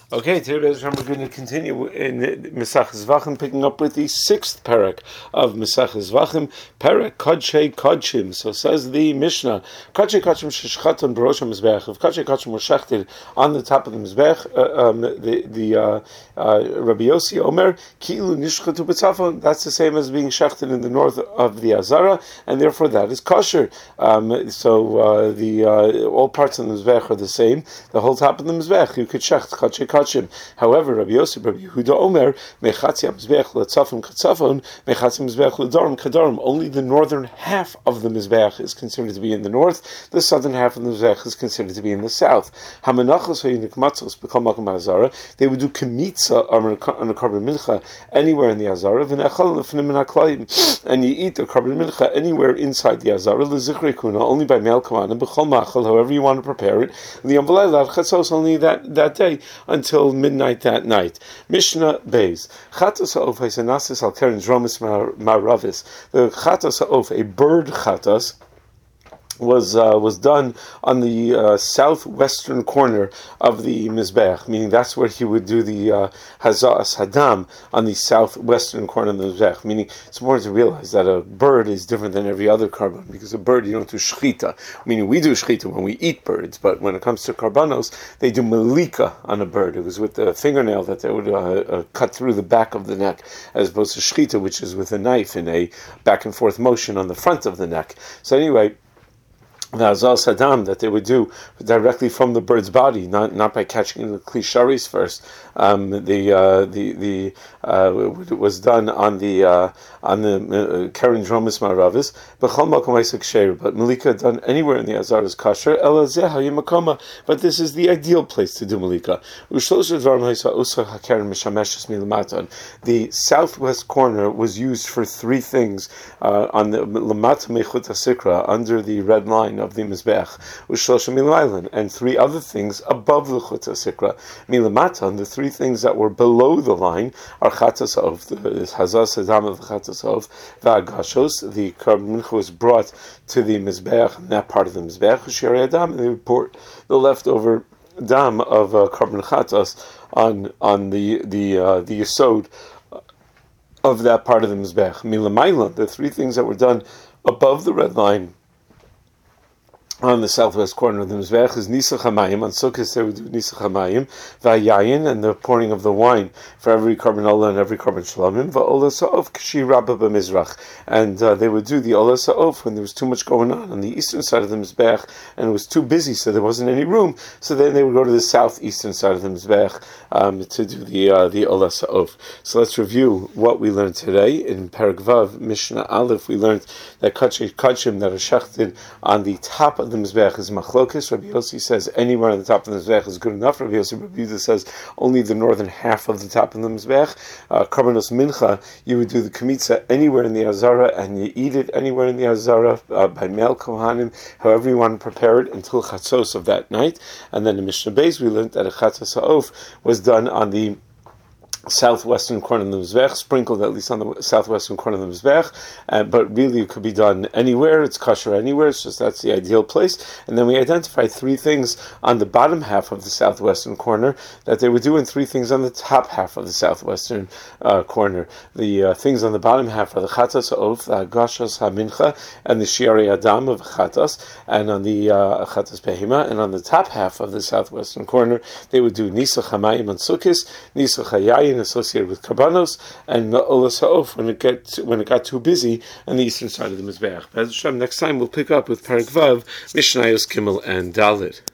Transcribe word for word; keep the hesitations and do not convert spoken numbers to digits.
Okay, today we're going to continue in Mesachas Zvachim, picking up with the sixth parak of Mesachas Zvachim, parak Kodshei Kodshim. So says the Mishnah, Kodshei Kodshim sheshchaton b'rosh HaMizbech. If Kodshei Kodshim were shechted on the top of the Mizbech, uh, um, the the uh, uh, Rabbi Yossi Omer Ki'ilu nishchatu b'tzafon. That's the same as being shechted in the north of the Azara, and therefore that is kosher. Um, so uh, the uh, all parts of the Mizbech are the same. The whole top of the Mizbech you could shecht Kodshei Kodshim. However, Rabbi Yosef, Rabbi Yehuda Omer, Mechatzi Mizbech letzafon katzafon, Mechatzi Mizbech ledarim kadarim. Only the northern half of the Mizbech is considered to be in the north. The southern half of the Mizbech is considered to be in the south. Hamanachos v'yinikmatzos b'kol makom ha'azara. They would do kemitza on a carbon mincha anywhere in the Azara. V'nechal lefnim min haklayim, and you eat the carbon mincha anywhere inside the Azara. Lezichrei kuna, only by mel kaman b'chol machal, however you want to prepare it. Liyom v'layla chatzos, only that that day until midnight that night. Mishnah Beis. Chatos ha'of ha'isanasis al keren dromis maravis. The chatos ha'of, a bird chatos, was uh, was done on the uh, southwestern corner of the Mizbech, meaning that's where he would do the uh, Hazas Hadam, on the southwestern corner of the Mizbech, meaning it's important to realize that a bird is different than every other carbon, because a bird you don't do shchita, meaning we do shchita when we eat birds, but when it comes to karbanos, they do malika on a bird. It was with the fingernail that they would uh, uh, cut through the back of the neck, as opposed to shchita, which is with a knife in a back and forth motion on the front of the neck. So anyway, the Azal Saddam that they would do directly from the bird's body, not not by catching the klisharis first. Um, the uh, the the uh, was done on the uh, on the keren dromis maravis. B'chol makom isek sheir, but malika done anywhere in the Azar is kosher. Elazeh hayimakoma, but this is the ideal place to do malika. Ushlosh dvarim ha'isa usa hakeren mishameshes milamatan. The southwest corner was used for three things uh, on the lamata mechut hasikra, under the red line of the Mizbech, Ushlosh milaylan, and three other things above the chut hasikra. Milamatan, the three things that were below the line are chatas of the hazas adam of the chatas of v'agashos. The carbon mincha was brought to the Mizbech, and that part of the Mizbech, Shari Adam, and they would pour the leftover dam of uh, carbon chatas on on the the uh, the yesod of that part of the Mizbech. Milamaylan, the three things that were done above the red line on the southwest corner of the Mizbech is Nisach HaMayim. On Sukkot they would do Nisach HaMayim, V'Yayin, and the pouring of the wine for every carbon ola and every carbon shalomim, V'Ola Sa'of K'shi Rabba B'Mizrach. And uh, they would do the Ola Sa'of when there was too much going on on the eastern side of the Mizbech, and it was too busy, so there wasn't any room. So then they would go to the southeastern side of the Mizbech um, to do the uh, the Ola Sa'of. So let's review what we learned today. In Perek Vav, Mishnah Aleph, we learned that Kodshei Kodshim that are shechted on the top of the Mizbech is machlokes. Rabbi Yossi says anywhere on the top of the Mizbech is good enough. Rabbi Yossi Rabbi Yehuda says only the northern half of the top of the Mizbech. Uh, Karbanos mincha, you would do the kemitza anywhere in the Azara, and you eat it anywhere in the Azara uh, by mel kohanim, however you want to prepare it, until chatzos of that night. And then in Mishnah Beis we learned that a chatzos ha'of was done on the southwestern corner of the Mizbech, sprinkled at least on the southwestern corner of the Mizbech, uh, but really it could be done anywhere. It's kosher anywhere. It's just that's the ideal place. And then we identified three things on the bottom half of the southwestern corner that they would do, and three things on the top half of the southwestern uh, corner. The uh, things on the bottom half are the chatas ha'of, the agashas ha'mincha, and the shiari adam of chatas, and on the uh, chatas behima. And on the top half of the southwestern corner, they would do nisach hamayim on sukkis, nisach hayayin associated with karbanos, and ola sa'of when it get when it got too busy on the eastern side of the Mizbech. Next time we'll pick up with Perek Vav, Mishnayos Gimel and Dalet.